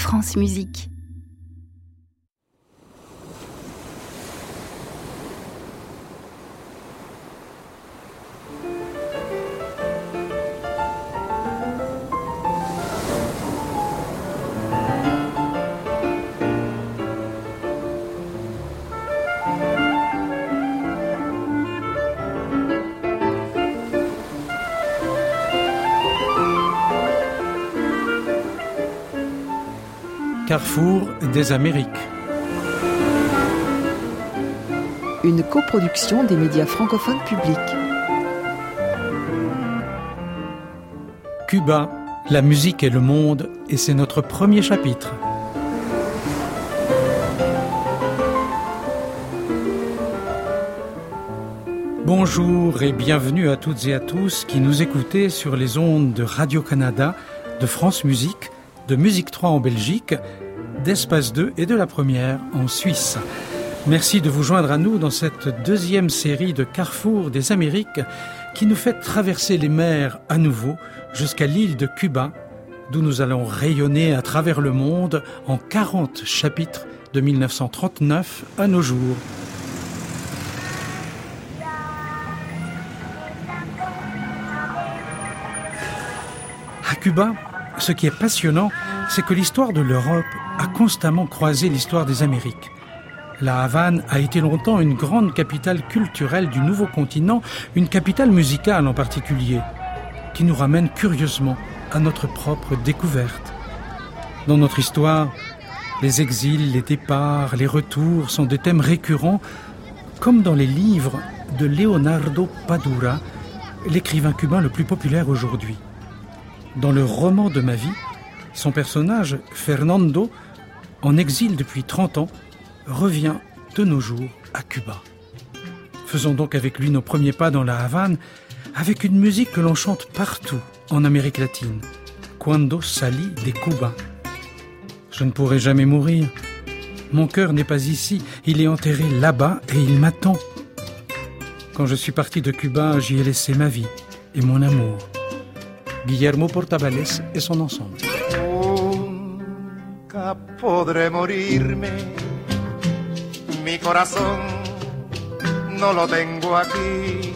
France Musique. Carrefour des Amériques. Une coproduction des médias francophones publics. Cuba, la musique et le monde, et c'est notre premier chapitre. Bonjour et bienvenue à toutes et à tous qui nous écoutez sur les ondes de Radio-Canada, de France Musique, de Musique 3 en Belgique, d'Espace 2 et de La Première en Suisse. Merci de vous joindre à nous dans cette deuxième série de Carrefour des Amériques qui nous fait traverser les mers à nouveau jusqu'à l'île de Cuba, d'où nous allons rayonner à travers le monde en 40 chapitres de 1939 à nos jours. À Cuba, ce qui est passionnant, c'est que l'histoire de l'Europe a constamment croisé l'histoire des Amériques. La Havane a été longtemps une grande capitale culturelle du nouveau continent, une capitale musicale en particulier, qui nous ramène curieusement à notre propre découverte. Dans notre histoire, les exils, les départs, les retours sont des thèmes récurrents, comme dans les livres de Leonardo Padura, l'écrivain cubain le plus populaire aujourd'hui. Dans le roman de ma vie, son personnage, Fernando, en exil depuis 30 ans, revient de nos jours à Cuba. Faisons donc avec lui nos premiers pas dans la Havane, avec une musique que l'on chante partout en Amérique latine. Cuando salí de Cuba. Je ne pourrai jamais mourir. Mon cœur n'est pas ici, il est enterré là-bas et il m'attend. Quand je suis parti de Cuba, j'y ai laissé ma vie et mon amour. Guillermo Portabales et son ensemble. Nunca podré morirme, mi corazón no lo tengo aquí.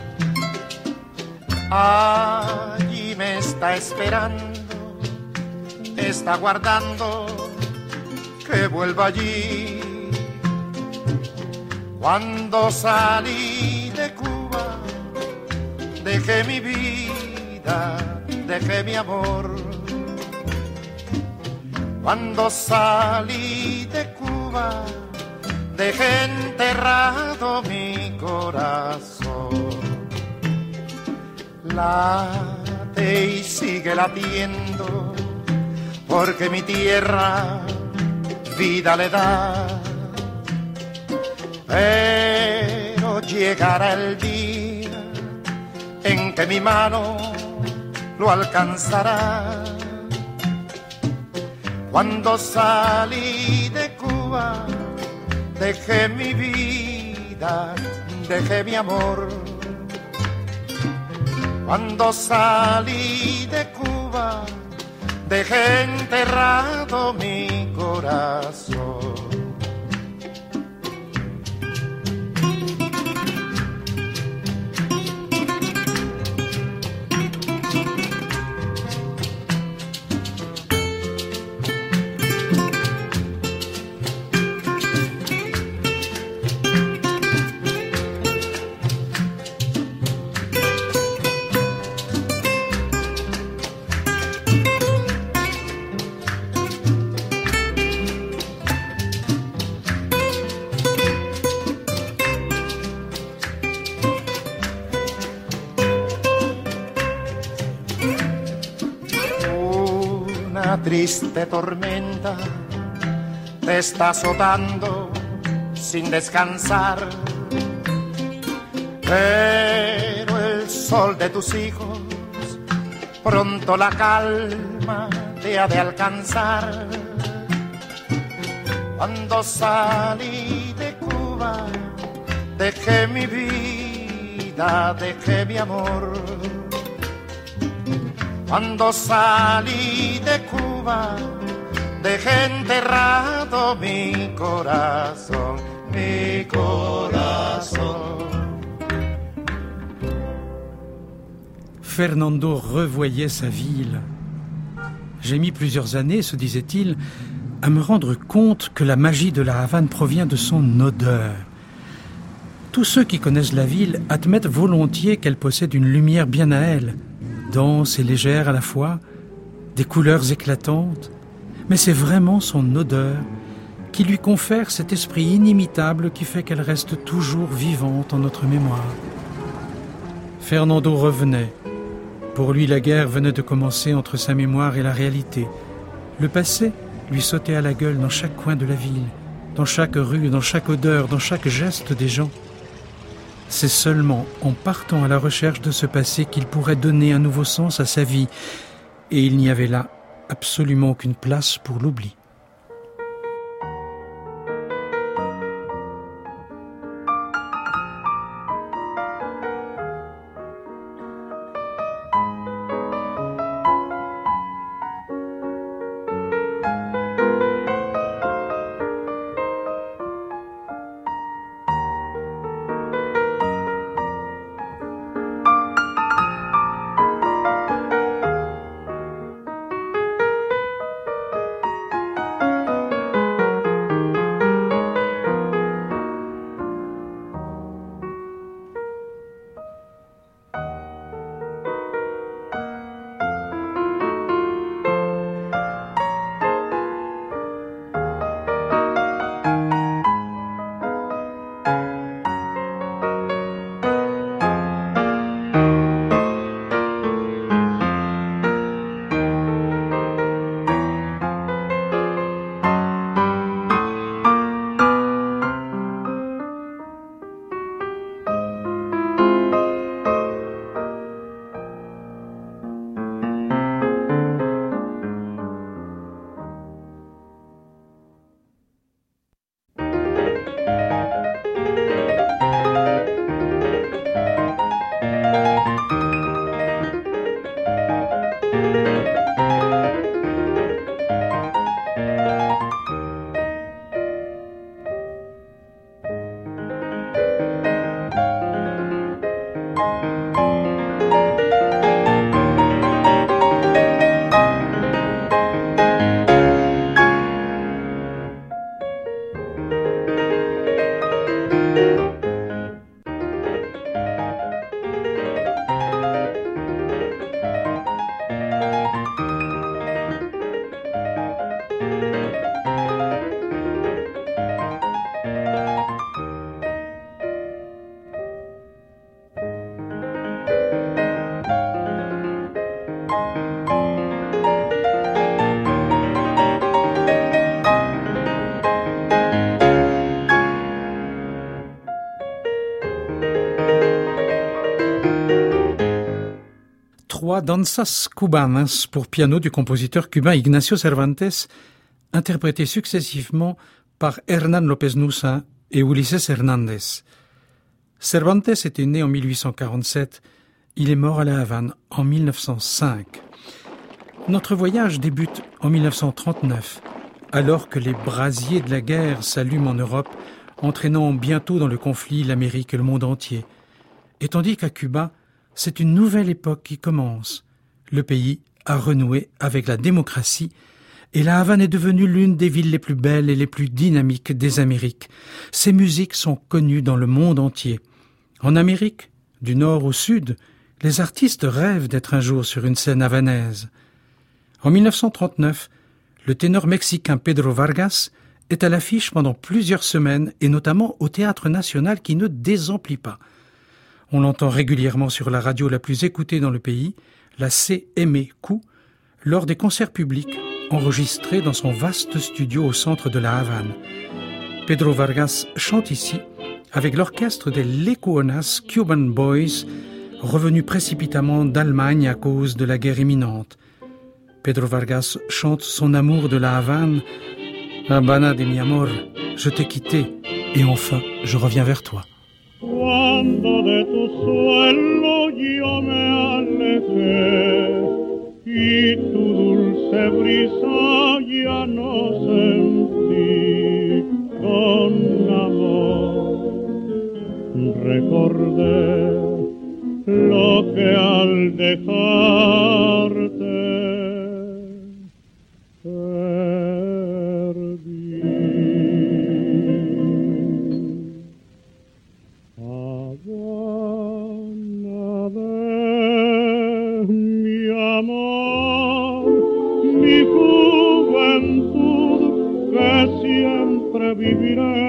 Allí me está esperando, está guardando que vuelva allí. Cuando salí de Cuba, dejé mi vida, dejé mi amor. Cuando salí de Cuba, dejé enterrado mi corazón. Late y sigue latiendo, porque mi tierra vida le da. Pero llegará el día en que mi mano lo alcanzará. Cuando salí de Cuba, dejé mi vida, dejé mi amor. Cuando salí de Cuba, dejé enterrado mi corazón. Triste tormenta te está azotando sin descansar, pero el sol de tus hijos pronto la calma te ha de alcanzar. Cuando salí de Cuba, dejé mi vida, dejé mi amor. Cuando salí de Cuba, dejé enterrado mi corazón, mi corazón. Fernando revoyait sa ville. J'ai mis plusieurs années, se disait-il, à me rendre compte que la magie de la Havane provient de son odeur. Tous ceux qui connaissent la ville admettent volontiers qu'elle possède une lumière bien à elle, dense et légère à la fois, des couleurs éclatantes, mais c'est vraiment son odeur qui lui confère cet esprit inimitable qui fait qu'elle reste toujours vivante en notre mémoire. Fernando revenait. Pour lui, la guerre venait de commencer entre sa mémoire et la réalité. Le passé lui sautait à la gueule dans chaque coin de la ville, dans chaque rue, dans chaque odeur, dans chaque geste des gens. C'est seulement en partant à la recherche de ce passé qu'il pourrait donner un nouveau sens à sa vie, et il n'y avait là absolument aucune place pour l'oubli. Trois danzas cubanas pour piano du compositeur cubain Ignacio Cervantes, interprétés successivement par Hernán López Nussa et Ulises Hernández. Cervantes était né en 1847, il est mort à La Havane en 1905. Notre voyage débute en 1939, alors que les brasiers de la guerre s'allument en Europe, entraînant bientôt dans le conflit l'Amérique et le monde entier. Et tandis qu'à Cuba, c'est une nouvelle époque qui commence. Le pays a renoué avec la démocratie et La Havane est devenue l'une des villes les plus belles et les plus dynamiques des Amériques. Ses musiques sont connues dans le monde entier. En Amérique, du nord au sud, les artistes rêvent d'être un jour sur une scène havanaise. En 1939, le ténor mexicain Pedro Vargas est à l'affiche pendant plusieurs semaines et notamment au Théâtre National qui ne désemplit pas. On l'entend régulièrement sur la radio la plus écoutée dans le pays, la CMQ, lors des concerts publics enregistrés dans son vaste studio au centre de La Havane. Pedro Vargas chante ici avec l'orchestre des Lecuonas Cuban Boys, revenus précipitamment d'Allemagne à cause de la guerre imminente. Pedro Vargas chante son amour de La Havane. Habana de mi amor, je t'ai quitté et enfin je reviens vers toi. Cuando de tu suelo yo me alejé y tu dulce brisa ya verano sentí con amor. Recordé lo que al dejarte perdí. Habana de mi amor, mi juventud que siempre viviré.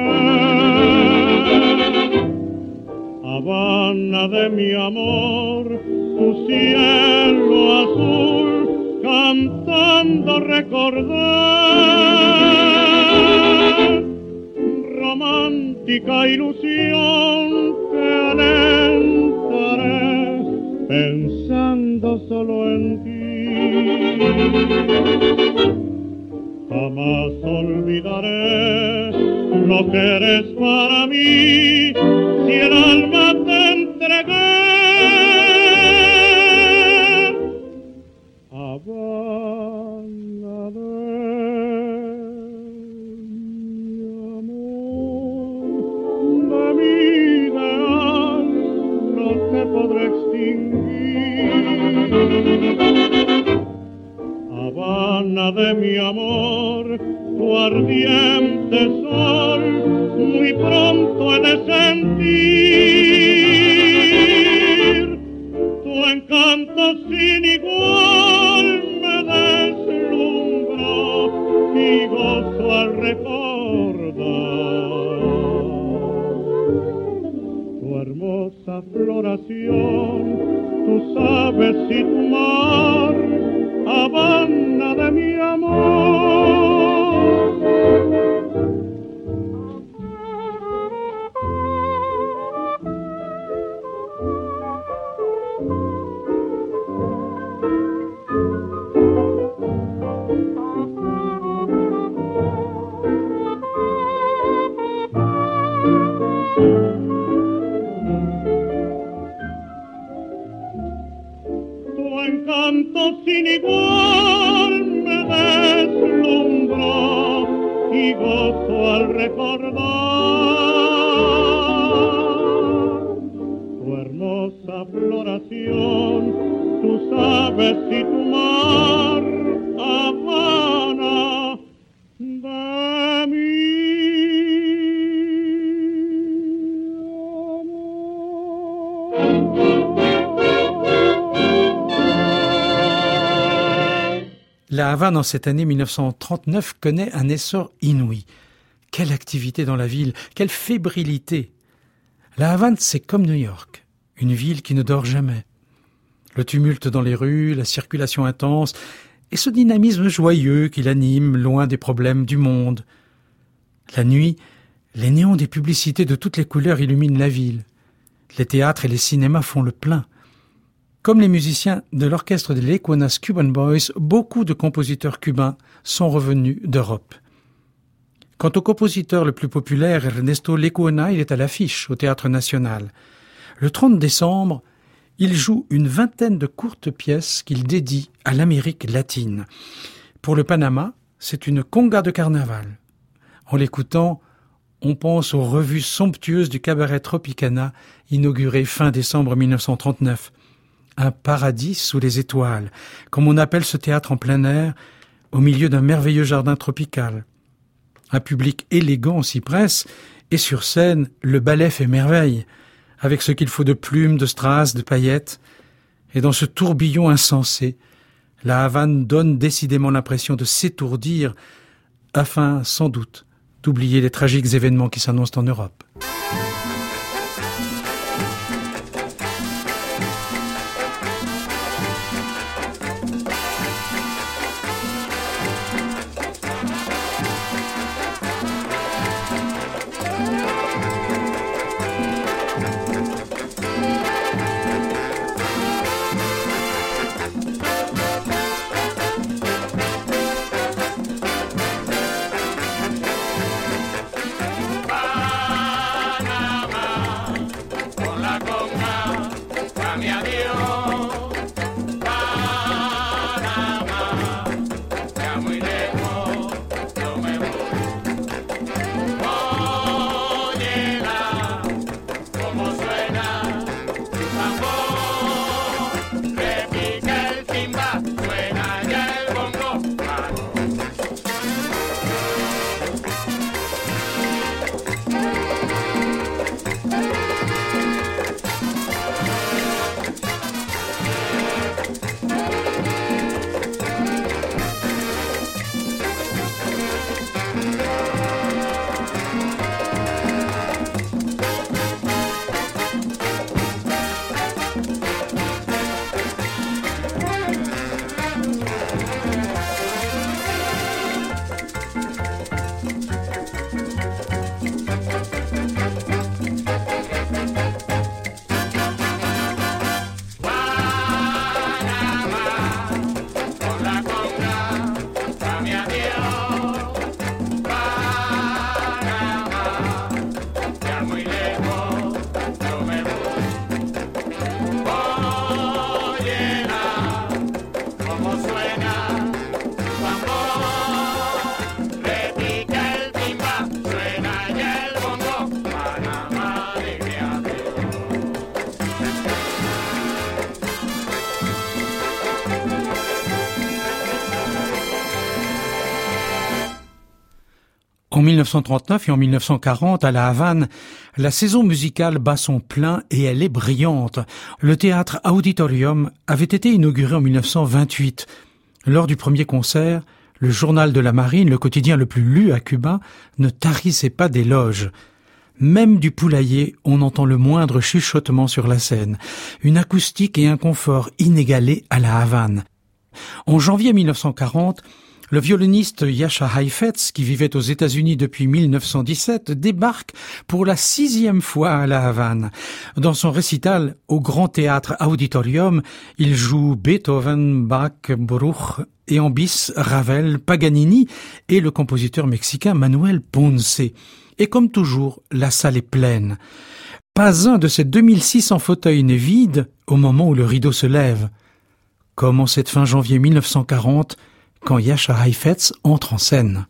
Habana de mi amor, tu cielo azul, cantando recordé. Romántica ilusión que alentaré, pensando solo en ti. Jamás olvidaré lo que eres para mí, si el alma te entregué. Habana de mi amor, de mi ideal no te podré extinguir. Habana de mi amor, tu ardiente sol, muy pronto he de sentir. Tu encanto sin igual me deslumbró y gozo al recordar tu hermosa floración. Tú sabes si tu mar, Habana de mi amor. Encanto sin igual me deslumbró y gozo al recordar tu hermosa floración. Tú sabes si tu mar, Habana de mi La Havane, en cette année 1939, connaît un essor inouï. Quelle activité dans la ville, quelle fébrilité. La Havane, c'est comme New York, une ville qui ne dort jamais. Le tumulte dans les rues, la circulation intense et ce dynamisme joyeux qui l'anime loin des problèmes du monde. La nuit, les néons des publicités de toutes les couleurs illuminent la ville. Les théâtres et les cinémas font le plein. Comme les musiciens de l'orchestre des Lecuonas Cuban Boys, beaucoup de compositeurs cubains sont revenus d'Europe. Quant au compositeur le plus populaire, Ernesto Lecuona, il est à l'affiche au Théâtre National. Le 30 décembre, il joue une vingtaine de courtes pièces qu'il dédie à l'Amérique latine. Pour le Panama, c'est une conga de carnaval. En l'écoutant, on pense aux revues somptueuses du cabaret Tropicana, inauguré fin décembre 1939. Un paradis sous les étoiles, comme on appelle ce théâtre en plein air, au milieu d'un merveilleux jardin tropical. Un public élégant s'y presse, et sur scène, le ballet fait merveille, avec ce qu'il faut de plumes, de strass, de paillettes. Et dans ce tourbillon insensé, la Havane donne décidément l'impression de s'étourdir, afin, sans doute, d'oublier les tragiques événements qui s'annoncent en Europe. En 1939 et en 1940, à La Havane, la saison musicale bat son plein et elle est brillante. Le théâtre Auditorium avait été inauguré en 1928. Lors du premier concert, le journal de la marine, le quotidien le plus lu à Cuba, ne tarissait pas d'éloges. Même du poulailler, on entend le moindre chuchotement sur la scène. Une acoustique et un confort inégalés à La Havane. En janvier 1940, le violoniste Jascha Heifetz, qui vivait aux États-Unis depuis 1917, débarque pour la 6e fois à La Havane. Dans son récital au Grand Théâtre Auditorium, il joue Beethoven, Bach, Bruch et en bis Ravel, Paganini et le compositeur mexicain Manuel Ponce. Et comme toujours, la salle est pleine. Pas un de ces 2600 fauteuils n'est vide au moment où le rideau se lève. Comme en cette fin janvier 1940, quand Jascha Heifetz entre en scène.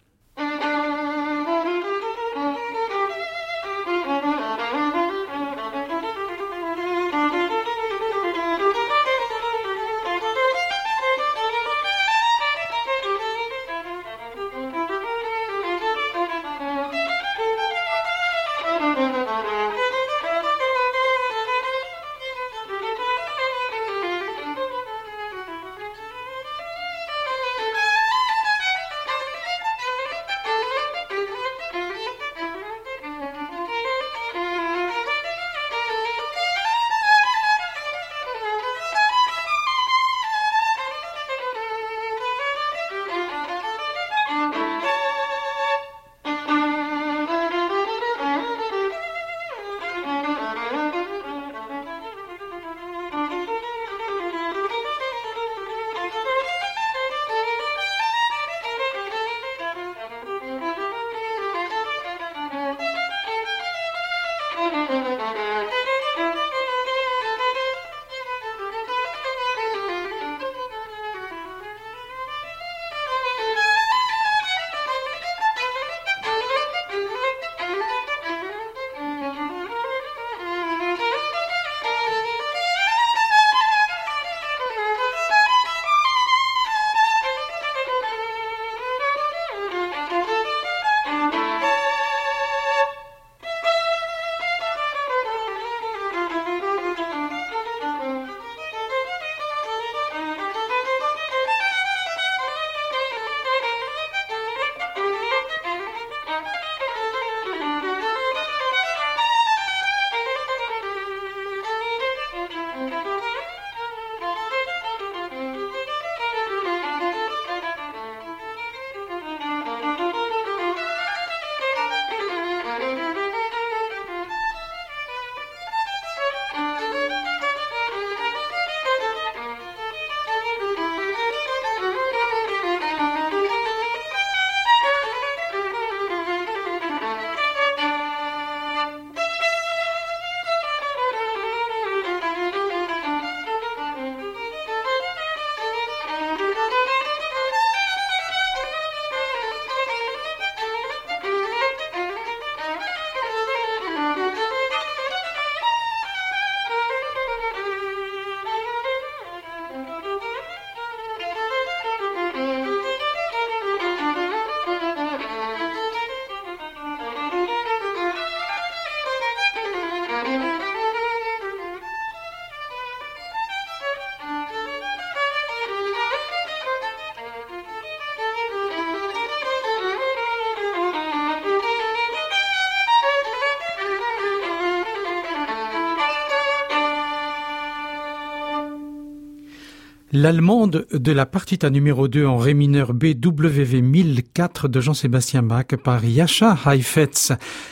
L'allemande de la partita numéro 2 en ré mineur BWV 1004 de Jean-Sébastien Bach par Jascha Heifetz.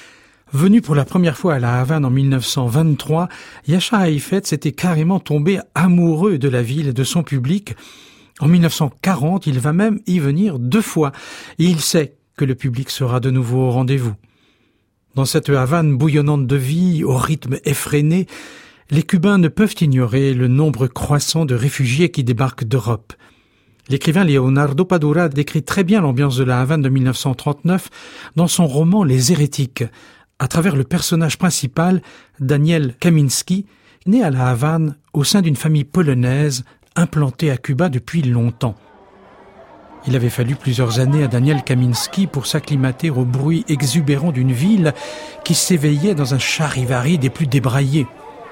Venu pour la première fois à La Havane en 1923, Jascha Heifetz était carrément tombé amoureux de la ville et de son public. En 1940, il va même y venir 2 fois et il sait que le public sera de nouveau au rendez-vous. Dans cette Havane bouillonnante de vie, au rythme effréné, les Cubains ne peuvent ignorer le nombre croissant de réfugiés qui débarquent d'Europe. L'écrivain Leonardo Padura décrit très bien l'ambiance de La Havane de 1939 dans son roman Les Hérétiques, à travers le personnage principal, Daniel Kaminski, né à La Havane au sein d'une famille polonaise implantée à Cuba depuis longtemps. Il avait fallu plusieurs années à Daniel Kamiński pour s'acclimater au bruit exubérant d'une ville qui s'éveillait dans un charivari des plus débraillés.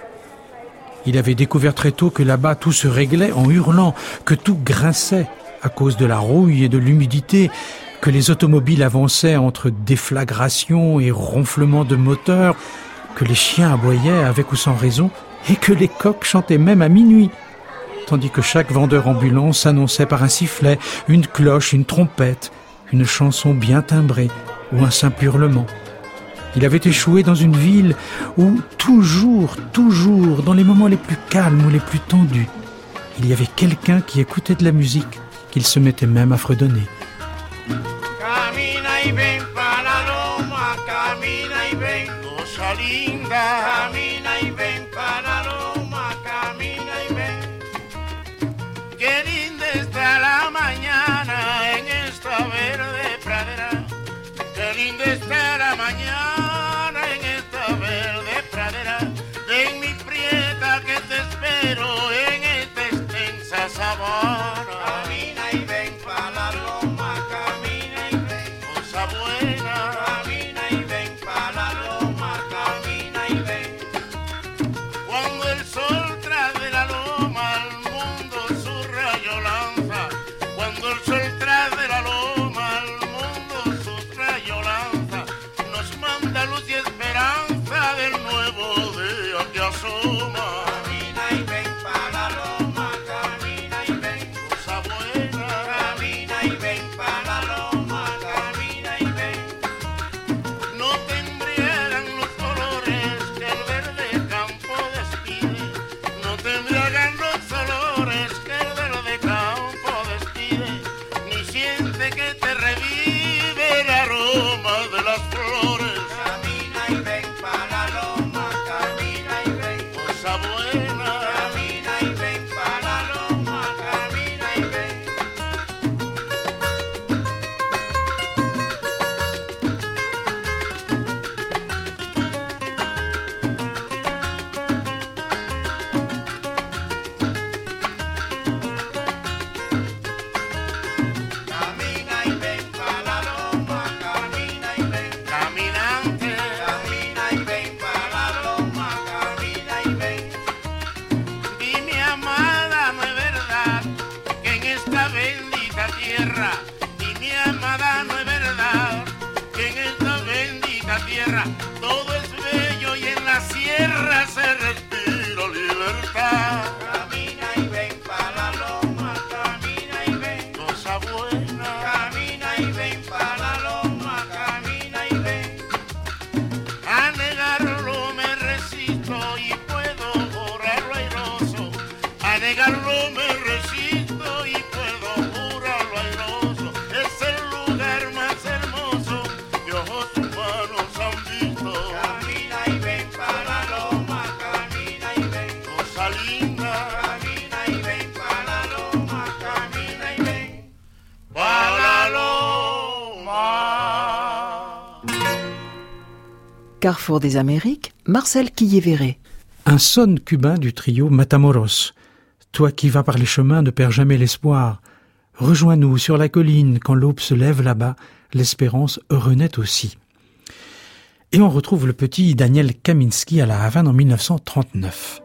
Il avait découvert très tôt que là-bas tout se réglait en hurlant, que tout grinçait à cause de la rouille et de l'humidité, que les automobiles avançaient entre déflagrations et ronflements de moteurs, que les chiens aboyaient avec ou sans raison et que les coqs chantaient même à minuit. Tandis que chaque vendeur ambulant s'annonçait par un sifflet, une cloche, une trompette, une chanson bien timbrée ou un simple hurlement. Il avait échoué dans une ville où toujours, dans les moments les plus calmes ou les plus tendus, il y avait quelqu'un qui écoutait de la musique, qu'il se mettait même à fredonner. Camina y ven para la loma, camina y ven, cosa linda. Camina y ven para la loma, camina y ven. Qué linda está la mañana en esta verde pradera. Qué linda está la mañana en esta verde pradera. Ven mi prieta que te espero en esta extensa sabana. Camina y ven para la loma, camina y ven, cosa buena. Camina y ven para la loma, camina y ven. Cuando el sol tras de la loma al mundo su rayo lanza. Cuando el sol tras de la loma al mundo su rayo lanza. Nos manda luz y esperanza del nuevo día que asoma. Camina y ven para la loma, camina y ven, cosa buena. Camina y ven para la loma, camina y ven. No te embriagan los colores que el verde campo despide. No te embriagan los olores que el verde campo despide. Ni siente que te revive el aroma de las flores. Camina y ven para la loma, camina y ven, cosa buena. Camina y ven para la loma, camina y ven. Camina y ven para la loma, camina y ven. Caminante, camina y ven para la loma, camina y ven. Dime, amada, no es verdad que en esta bendita tierra, dime, amada, no es verdad que en esta bendita tierra todo es bello y en la sierra se respira libertad. Camina y ven para la loma, camina y ven, cosa buena. Camina y ven para la loma, camina y ven. A negarlo me resisto y puedo jurarlo airoso. A negarlo me resisto y puedo jurarlo airoso. Es el lugar más hermoso que ojos humanos han visto. Camina y ven para la loma, camina y ven, cosa linda. Camina y ven para la loma, camina y ven, para la loma. Carrefour des Amériques, Marcel Quillévéré. Un son cubain du trio Matamoros. Toi qui vas par les chemins ne perds jamais l'espoir. Rejoins-nous sur la colline quand l'aube se lève là-bas, l'espérance renaît aussi. Et on retrouve le petit Daniel Kamiński à La Havane en 1939.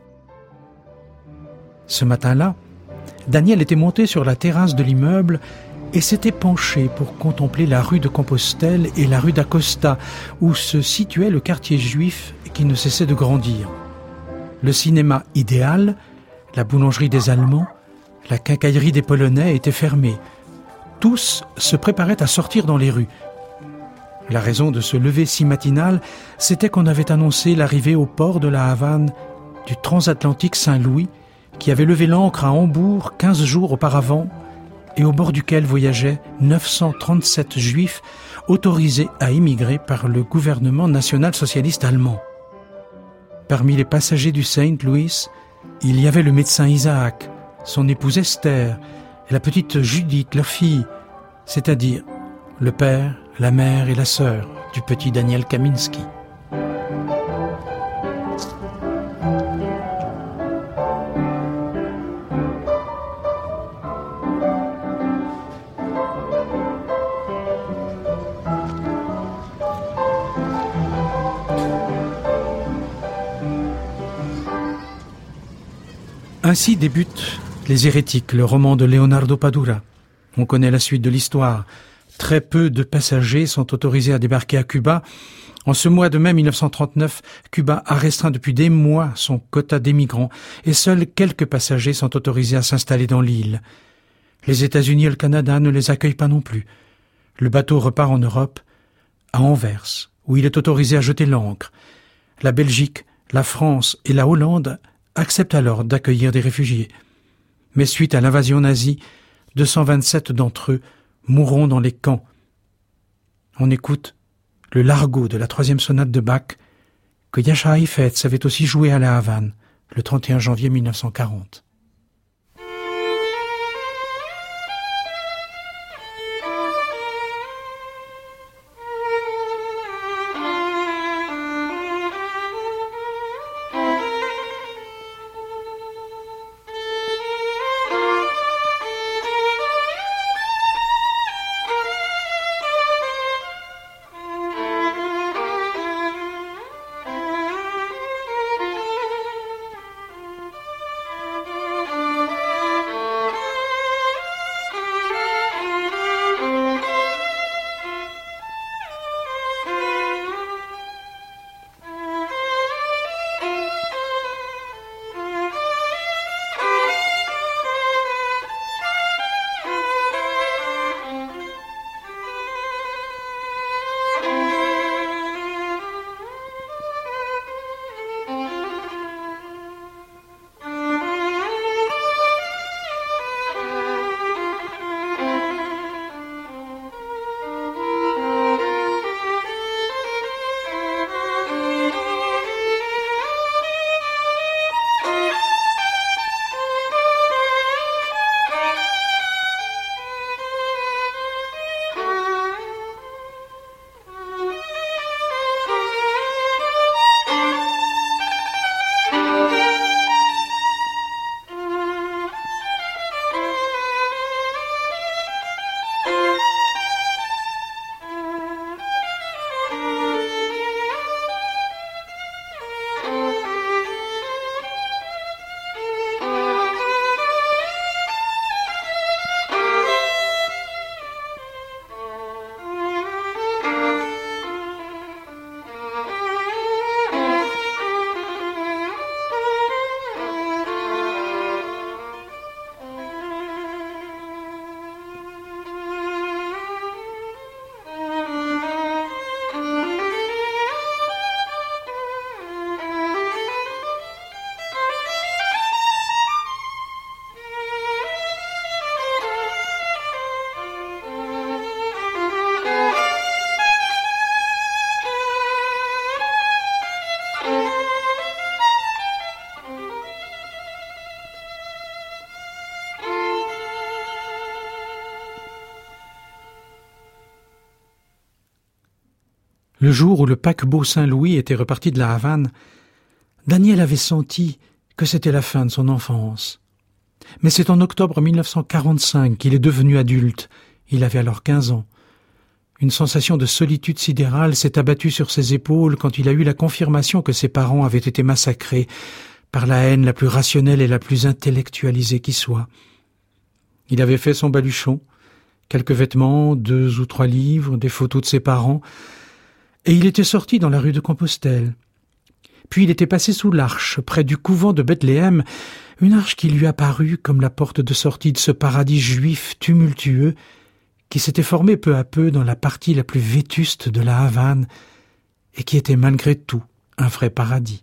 Ce matin-là, Daniel était monté sur la terrasse de l'immeuble et s'était penché pour contempler la rue de Compostelle et la rue d'Acosta, où se situait le quartier juif qui ne cessait de grandir. Le cinéma idéal, la boulangerie des Allemands, la quincaillerie des Polonais étaient fermés. Tous se préparaient à sortir dans les rues. La raison de ce lever si matinal, c'était qu'on avait annoncé l'arrivée au port de La Havane du transatlantique Saint-Louis, qui avait levé l'ancre à Hambourg 15 jours auparavant et au bord duquel voyageaient 937 juifs autorisés à émigrer par le gouvernement national-socialiste allemand. Parmi les passagers du Saint Louis, il y avait le médecin Isaac, son épouse Esther et la petite Judith, leur fille, c'est-à-dire le père, la mère et la sœur du petit Daniel Kamiński. Ainsi débute Les Hérétiques, le roman de Leonardo Padura. On connaît la suite de l'histoire. Très peu de passagers sont autorisés à débarquer à Cuba. En ce mois de mai 1939, Cuba a restreint depuis des mois son quota d'émigrants et seuls quelques passagers sont autorisés à s'installer dans l'île. Les États-Unis et le Canada ne les accueillent pas non plus. Le bateau repart en Europe, à Anvers, où il est autorisé à jeter l'ancre. La Belgique, la France et la Hollande acceptent alors d'accueillir des réfugiés. Mais suite à l'invasion nazie, 227 d'entre eux mourront dans les camps. On écoute le largo de la 3e sonate de Bach que Jascha Heifetz avait aussi joué à La Havane le 31 janvier 1940. Le jour où le paquebot Saint-Louis était reparti de la Havane, Daniel avait senti que c'était la fin de son enfance. Mais c'est en octobre 1945 qu'il est devenu adulte. Il avait alors 15 ans. Une sensation de solitude sidérale s'est abattue sur ses épaules quand il a eu la confirmation que ses parents avaient été massacrés par la haine la plus rationnelle et la plus intellectualisée qui soit. Il avait fait son baluchon, quelques vêtements, 2 ou 3 livres, des photos de ses parents, et il était sorti dans la rue de Compostelle. Puis il était passé sous l'arche, près du couvent de Bethléem, une arche qui lui apparut comme la porte de sortie de ce paradis juif tumultueux qui s'était formé peu à peu dans la partie la plus vétuste de la Havane et qui était malgré tout un vrai paradis.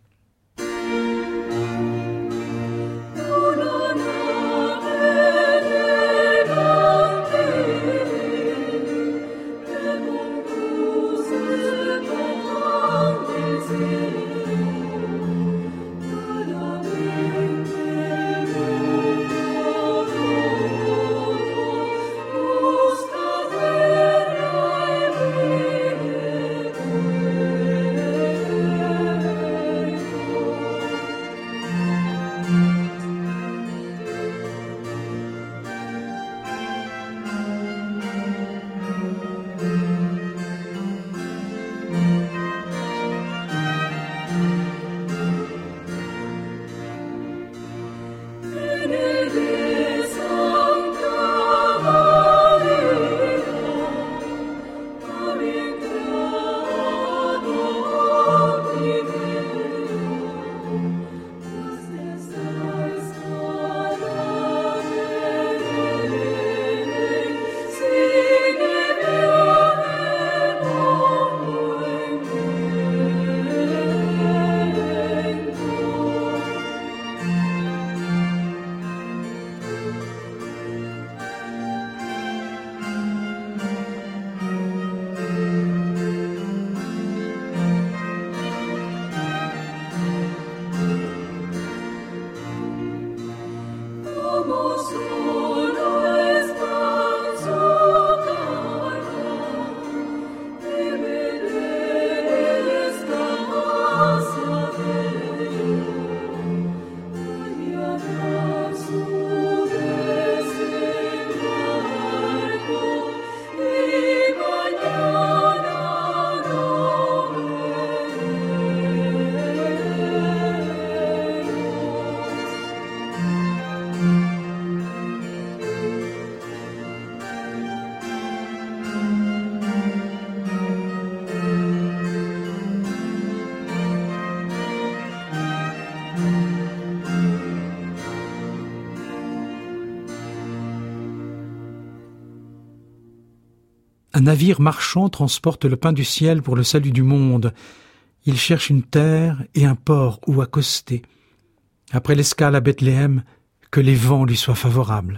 un navire marchand transporte le pain du ciel pour le salut du monde. Il cherche une terre et un port où accoster. Après l'escale à Bethléem, que les vents lui soient favorables.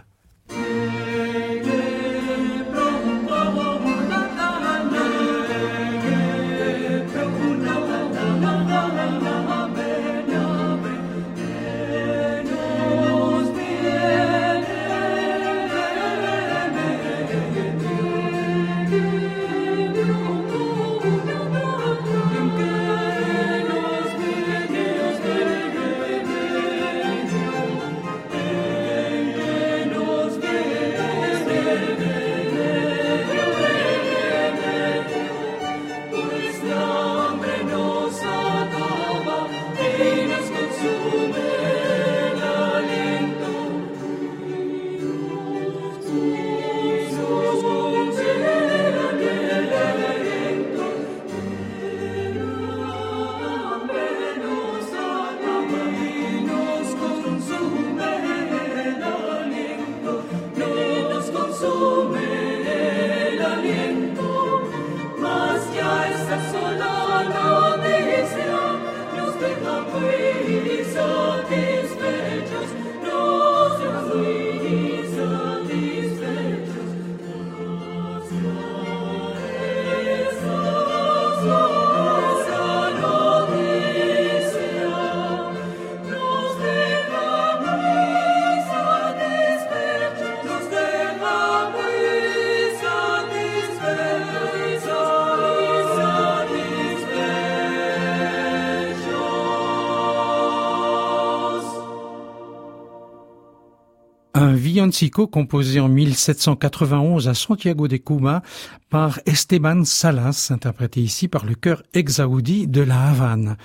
Un villancico composé en 1791 à Santiago de Cuba par Esteban Salas, interprété ici par le chœur Exaudi de La Havane.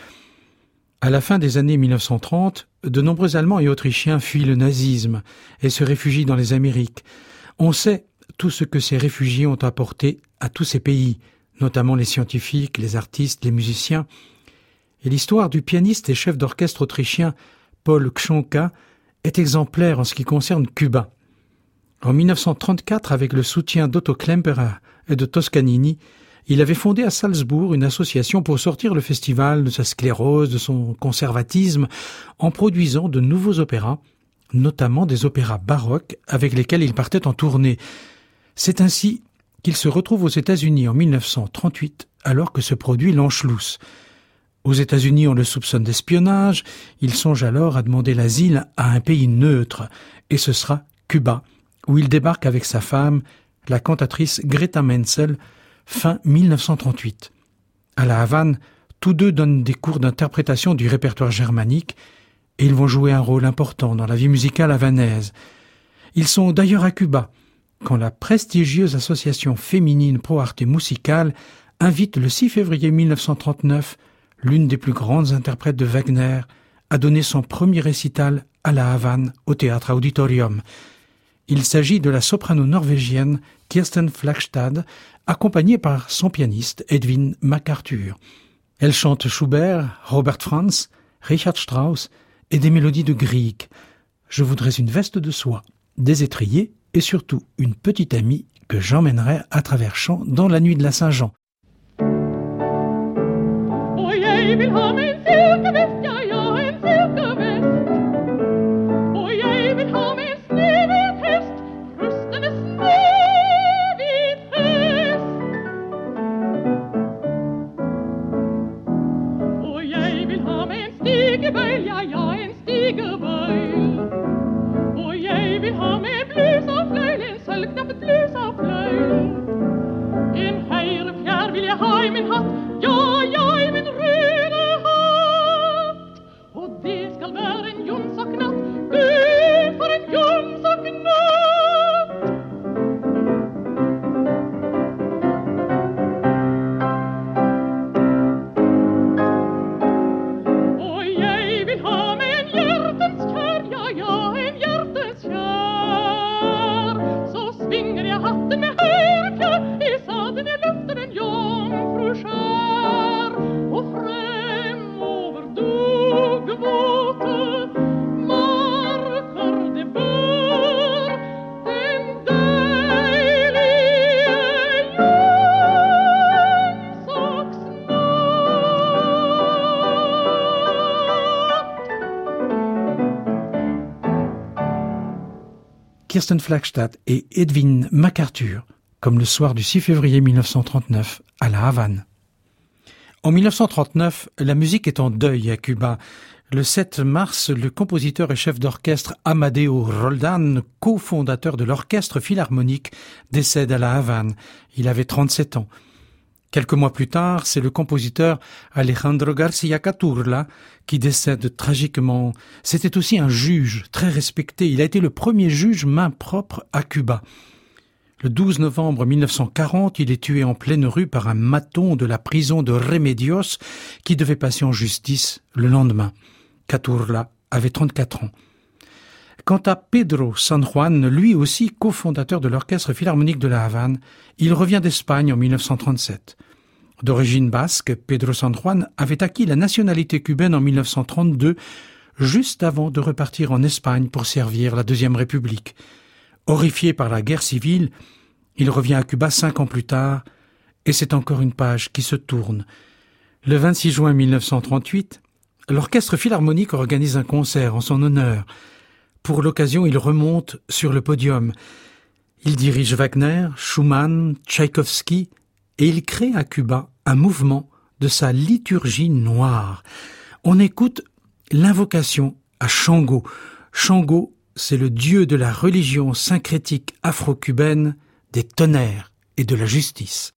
À la fin des années 1930, de nombreux Allemands et Autrichiens fuient le nazisme et se réfugient dans les Amériques. On sait tout ce que ces réfugiés ont apporté à tous ces pays, notamment les scientifiques, les artistes, les musiciens. Et l'histoire du pianiste et chef d'orchestre autrichien Paul Kschonka est exemplaire en ce qui concerne Cuba. En 1934, avec le soutien d'Otto Klemperer et de Toscanini, il avait fondé à Salzbourg une association pour sortir le festival de sa sclérose, de son conservatisme, en produisant de nouveaux opéras, notamment des opéras baroques avec lesquels il partait en tournée. C'est ainsi qu'il se retrouve aux États-Unis en 1938, alors que se produit l'Anschluss. Aux États-Unis, on le soupçonne d'espionnage. Il songe alors à demander l'asile à un pays neutre, et ce sera Cuba, où il débarque avec sa femme, la cantatrice Greta Menzel, fin 1938. À La Havane, tous deux donnent des cours d'interprétation du répertoire germanique, et ils vont jouer un rôle important dans la vie musicale havanaise. Ils sont d'ailleurs à Cuba, quand la prestigieuse association féminine Pro Arte Musical invite le 6 février 1939 l'une des plus grandes interprètes de Wagner, a donné son premier récital à La Havane au Théâtre Auditorium. Il s'agit de la soprano norvégienne Kirsten Flagstad, accompagnée par son pianiste Edwin MacArthur. Elle chante Schubert, Robert Franz, Richard Strauss et des mélodies de Grieg. Je voudrais une veste de soie, des étriers et surtout une petite amie que j'emmènerai à travers champs dans la nuit de la Saint-Jean. Jeg vil ha meg en silkevest, ja, ja, en silkevest. Og jeg vil ha meg en snehvit hest, rustende snehvit hest. Og jeg vil ha meg en stigebøyl, ja, ja, en stigebøyl. Og jeg vil ha meg en blus av fløyl, en sølvknappet blus av fløyl. En høyre fjær vil jeg ha i min hatt, ja, ja, i min røde hatt. Og det skal være en jonsaknatt, Gud, for en jonsaknatt. Og jeg vil ha med en hjertens kjær, ja, ja, en hjertens kjær. Så svinger jeg hatten med høyre fjær, i saden jeg løfter en jomfru skjær. Kirsten Flagstad et Edwin MacArthur, comme le soir du 6 février 1939 à La Havane. En 1939, la musique est en deuil à Cuba. Le 7 mars, le compositeur et chef d'orchestre Amadeo Roldan, cofondateur de l'orchestre philharmonique, décède à La Havane. Il avait 37 ans. Quelques mois plus tard, c'est le compositeur Alejandro García Caturla qui décède tragiquement. C'était aussi un juge très respecté. Il a été le premier juge main propre à Cuba. Le 12 novembre 1940, il est tué en pleine rue par un maton de la prison de Remedios qui devait passer en justice le lendemain. Caturla avait 34 ans. Quant à Pedro San Juan, lui aussi cofondateur de l'orchestre philharmonique de La Havane, il revient d'Espagne en 1937. D'origine basque, Pedro San Juan avait acquis la nationalité cubaine en 1932, juste avant de repartir en Espagne pour servir la Deuxième République. Horrifié par la guerre civile, il revient à Cuba 5 ans plus tard, et c'est encore une page qui se tourne. Le 26 juin 1938, l'orchestre philharmonique organise un concert en son honneur. Pour l'occasion, il remonte sur le podium. Il dirige Wagner, Schumann, Tchaïkovski et il crée à Cuba un mouvement de sa liturgie noire. On écoute l'invocation à Shango. Shango, c'est le dieu de la religion syncrétique afro-cubaine, des tonnerres et de la justice.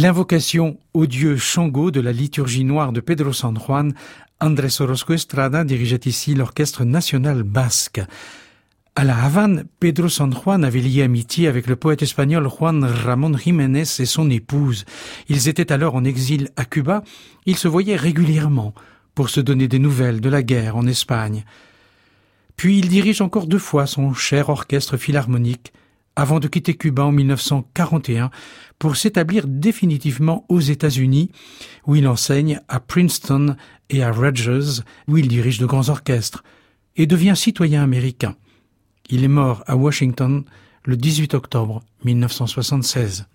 L'invocation au dieu Shango de la liturgie noire de Pedro San Juan, Andrés Orozco Estrada dirigeait ici l'orchestre national basque. À La Havane, Pedro San Juan avait lié amitié avec le poète espagnol Juan Ramón Jiménez et son épouse. Ils étaient alors en exil à Cuba. Ils se voyaient régulièrement pour se donner des nouvelles de la guerre en Espagne. Puis il dirige encore 2 fois son cher orchestre philharmonique avant de quitter Cuba en 1941 pour s'établir définitivement aux États-Unis, où il enseigne à Princeton et à Rutgers, où il dirige de grands orchestres, et devient citoyen américain. Il est mort à Washington le 18 octobre 1976.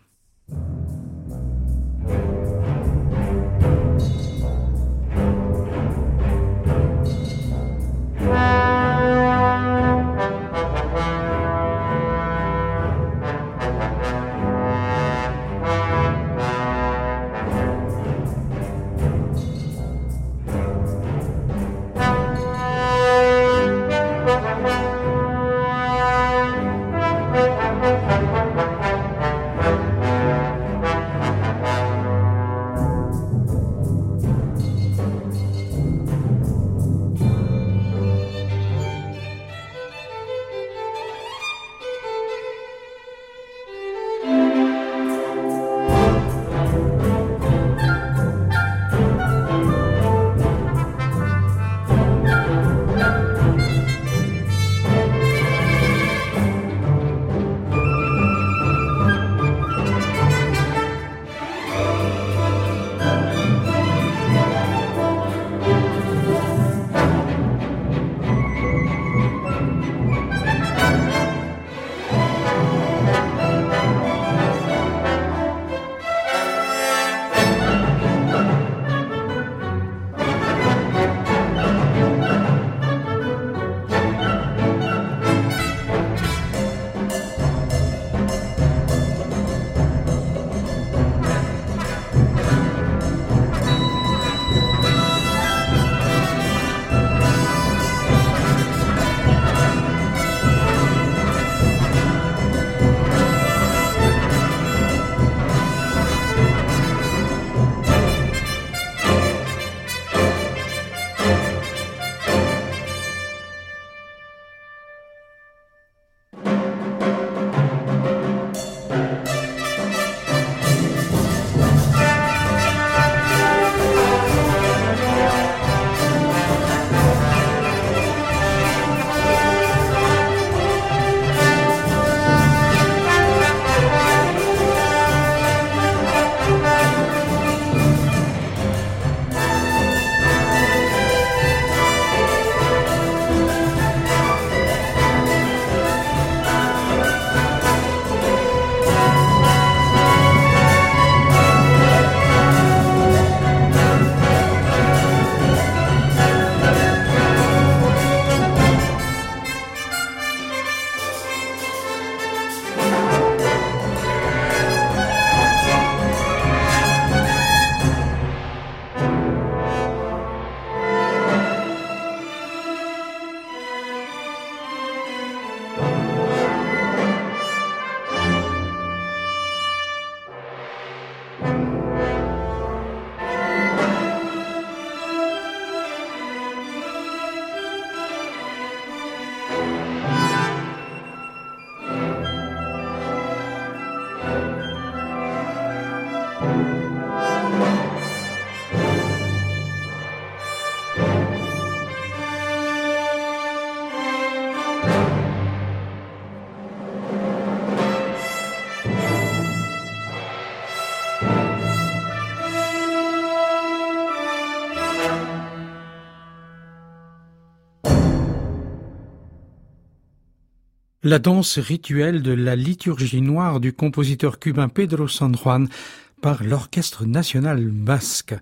La danse rituelle de la liturgie noire du compositeur cubain Pedro San Juan par l'Orchestre national basque.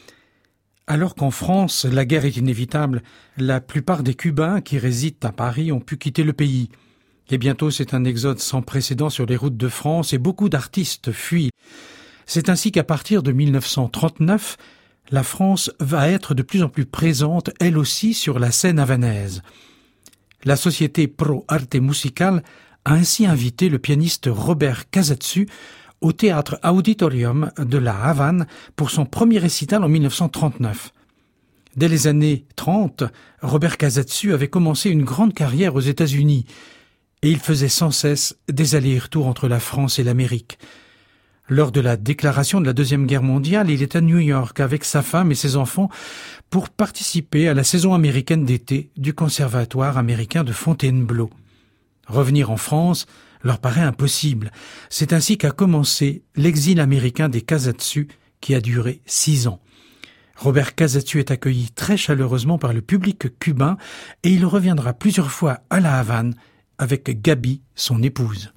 Alors qu'en France, la guerre est inévitable, la plupart des Cubains qui résident à Paris ont pu quitter le pays. Et bientôt, c'est un exode sans précédent sur les routes de France et beaucoup d'artistes fuient. C'est ainsi qu'à partir de 1939, la France va être de plus en plus présente, elle aussi, sur la scène havanaise. La société Pro Arte Musical a ainsi invité le pianiste Robert Casatsu, au théâtre Auditorium de la Havane pour son premier récital en 1939. Dès les années 30, Robert Casatsu avait commencé une grande carrière aux États-Unis et il faisait sans cesse des allers-retours entre la France et l'Amérique. Lors de la déclaration de la Deuxième Guerre mondiale, il est à New York avec sa femme et ses enfants pour participer à la saison américaine d'été du Conservatoire américain de Fontainebleau. Revenir en France leur paraît impossible. C'est ainsi qu'a commencé l'exil américain des Casatsu qui a duré 6 ans. Robert Casatsu est accueilli très chaleureusement par le public cubain et il reviendra plusieurs fois à La Havane avec Gaby, son épouse.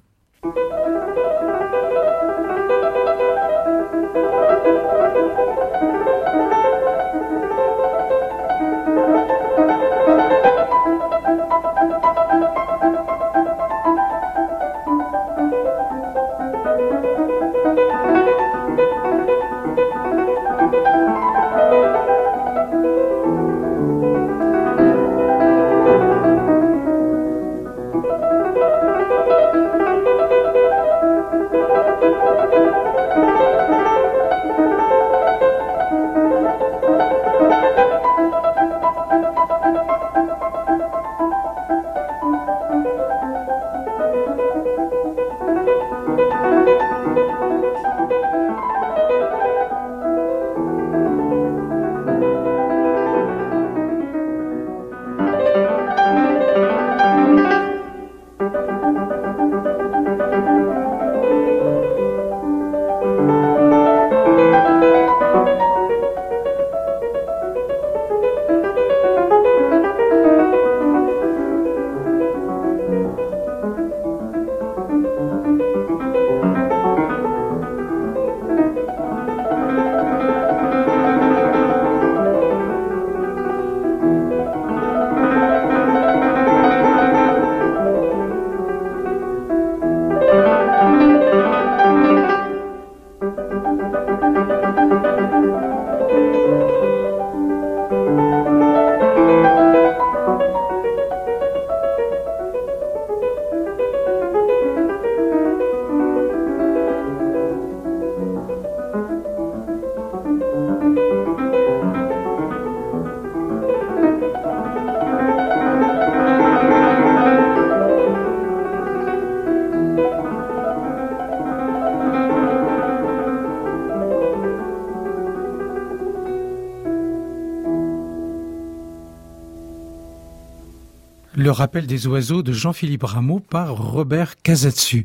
Le rappel des oiseaux de Jean-Philippe Rameau par Robert Casatsu.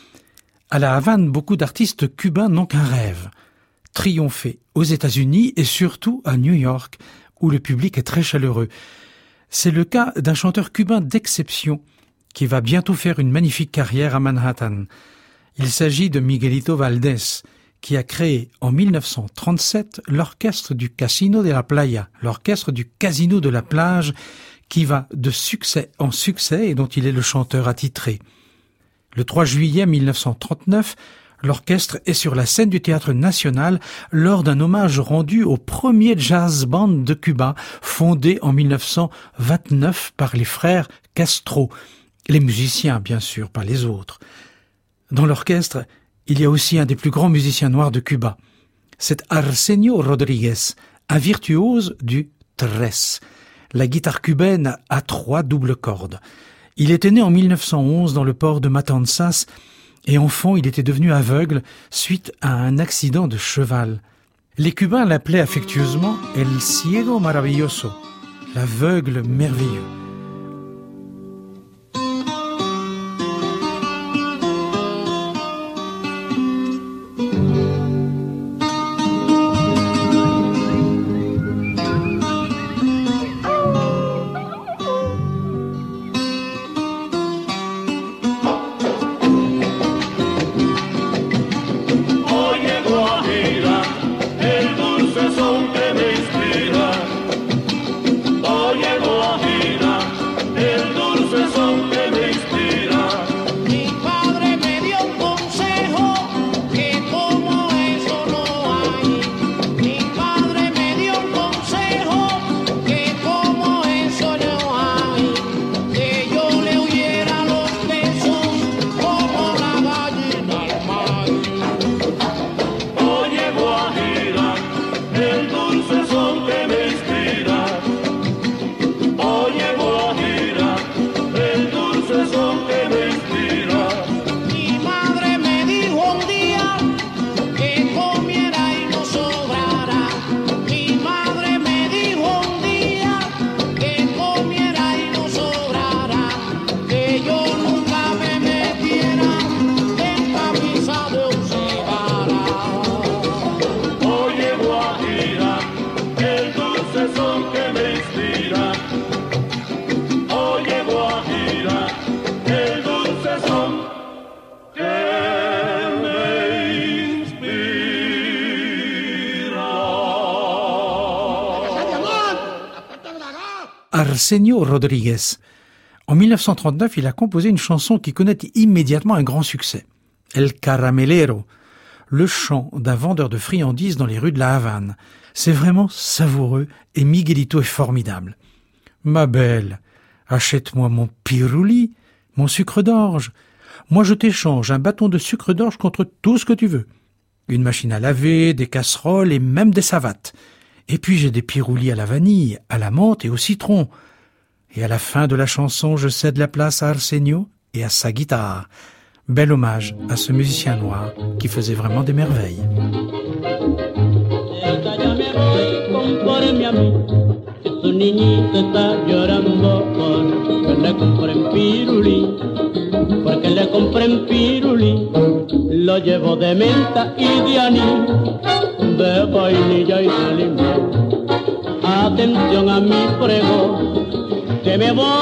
À La Havane, beaucoup d'artistes cubains n'ont qu'un rêve: triompher aux États-Unis et surtout à New York, où le public est très chaleureux. C'est le cas d'un chanteur cubain d'exception qui va bientôt faire une magnifique carrière à Manhattan. Il s'agit de Miguelito Valdés, qui a créé en 1937 l'orchestre du Casino de la Playa, l'orchestre du Casino de la Plage, qui va de succès en succès et dont il est le chanteur attitré. Le 3 juillet 1939, l'orchestre est sur la scène du Théâtre National lors d'un hommage rendu au premier jazz band de Cuba, fondé en 1929 par les frères Castro, les musiciens bien sûr, pas les autres. Dans l'orchestre, il y a aussi un des plus grands musiciens noirs de Cuba. C'est Arsenio Rodriguez, un virtuose du tres, la guitare cubaine à 3 doubles cordes. Il était né en 1911 dans le port de Matanzas et enfant il était devenu aveugle suite à un accident de cheval. Les Cubains l'appelaient affectueusement El Ciego Maravilloso, l'aveugle merveilleux. Oye Guajira, Arsenio Rodríguez. En 1939, il a composé une chanson qui connaît immédiatement un grand succès. El Caramelero, le chant d'un vendeur de friandises dans les rues de La Havane. C'est vraiment savoureux et Miguelito est formidable. Ma belle, achète-moi mon piruli, mon sucre d'orge. Moi je t'échange un bâton de sucre d'orge contre tout ce que tu veux. Une machine à laver, des casseroles et même des savates. Et puis j'ai des piroulis à la vanille, à la menthe et au citron. Et à la fin de la chanson, je cède la place à Arsenio et à sa guitare. Bel hommage à ce musicien noir qui faisait vraiment des merveilles. Su niñito está llorando porque le compren pirulí, porque le compren pirulí. Lo llevo de menta y de anís, de vainilla y de limón. Atención a mi prego, que me voy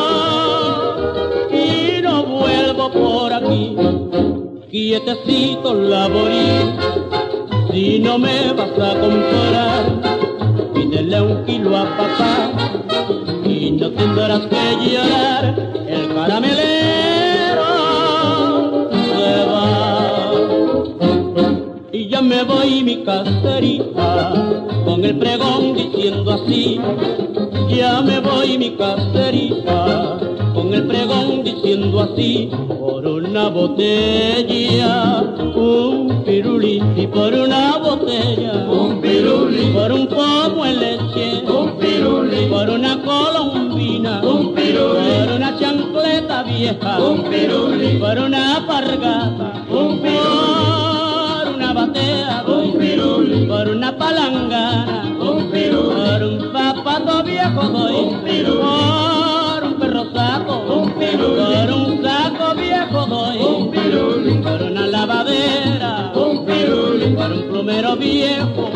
y no vuelvo por aquí. Quietecito laborí, si no me vas a comprar, pídele 1 kilo a papá y no tendrás que llorar. El caramelero se va y ya me voy mi caserita con el pregón diciendo así. Ya me voy mi caserita con el pregón diciendo así. Por una botella un pirulí y por una botella un pirulí, por un pomo en leche un pirulí, por una colombina un pirulí, por una chancleta vieja un pirulí, por una alpargata un pirulí, por una batea un pirulí, por una palangana un pirulí, por un zapato viejo doy un pirulí, por un perro saco un pirulí, por un saco viejo doy un pirulí, por una lavadera un pirulí, por un plumero viejo.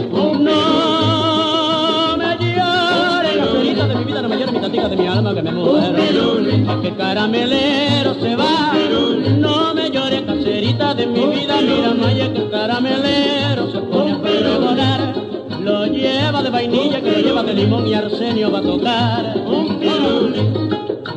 No me llores, caserita de mi vida, no me llores mi tatica de mi alma que me muero. Es que caramelero se va. No me llores, caserita de mi vida, mira, no hay que el caramelero se pone a pregonar. Lo lleva de vainilla, que lo lleva de limón y Arsenio va a tocar un pirulí.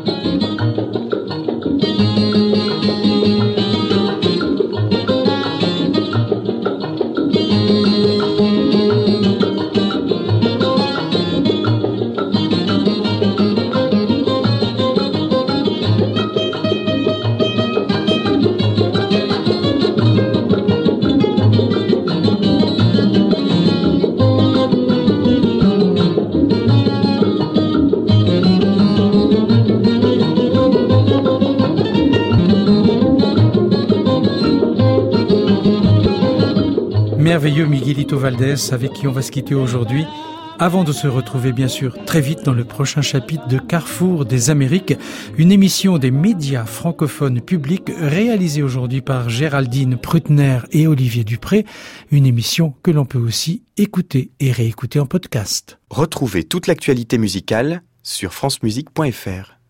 Merveilleux Miguelito Valdés avec qui on va se quitter aujourd'hui avant de se retrouver bien sûr très vite dans le prochain chapitre de Carrefour des Amériques, une émission des médias francophones publics réalisée aujourd'hui par Géraldine Prutner et Olivier Dupré, une émission que l'on peut aussi écouter et réécouter en podcast. Retrouvez toute l'actualité musicale sur francemusique.fr.